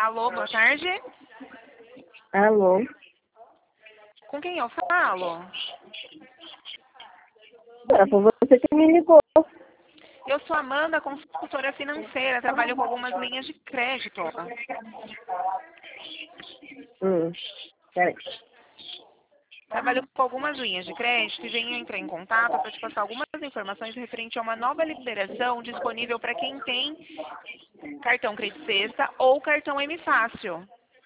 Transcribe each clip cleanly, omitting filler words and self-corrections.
Alô, boa tarde. Alô? Com quem eu falo? Foi você que me ligou. Eu sou Amanda, consultora financeira. Trabalho com algumas linhas de crédito. Peraí. Trabalho com algumas linhas de crédito e venho entrar em contato para te passar algumas informações referente a uma nova liberação disponível para quem tem cartão Crédito Sexta ou cartão M Fácil.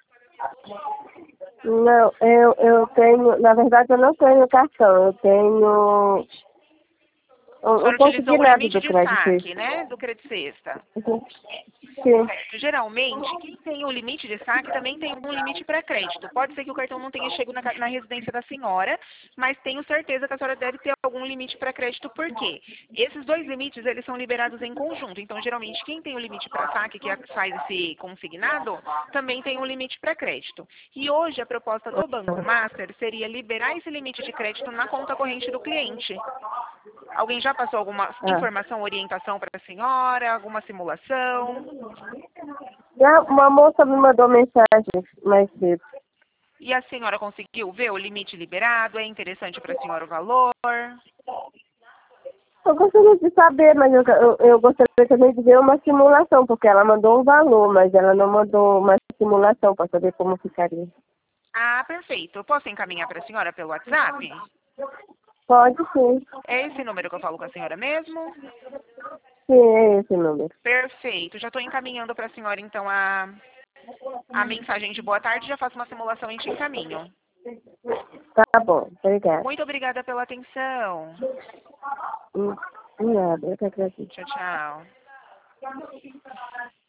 Não, eu tenho, na verdade eu não tenho cartão, eu tenho A um senhora utilizou o consignado limite do de crédito. saque, né? Do Crédito Sexta. Sim. Certo. Geralmente, quem tem o limite de saque também tem um limite para crédito. Pode ser que o cartão não tenha chegado na residência da senhora, mas tenho certeza que a senhora deve ter algum limite para crédito. Por quê? Esses dois limites, eles são liberados em conjunto. Então, geralmente, quem tem o limite para saque, que faz esse consignado, também tem um limite para crédito. E hoje, a proposta do Banco Master seria liberar esse limite de crédito na conta corrente do cliente. Alguém já passou alguma informação, orientação para a senhora, alguma simulação? Uma moça me mandou mensagem mais cedo. E a senhora conseguiu ver o limite liberado? É interessante para a senhora o valor? Eu gostaria de saber, mas eu gostaria também de ver uma simulação, porque ela mandou um valor, mas ela não mandou uma simulação para saber como ficaria. Ah, perfeito. Eu posso encaminhar para a senhora pelo WhatsApp? Pode sim. É esse número que eu falo com a senhora mesmo? Sim, é esse número. Perfeito. Já estou encaminhando para a senhora, então, a mensagem de boa tarde. Já faço uma simulação e te encaminho. Tá bom, obrigada. Muito obrigada pela atenção. Nada, eu que agradeço. Tchau, tchau.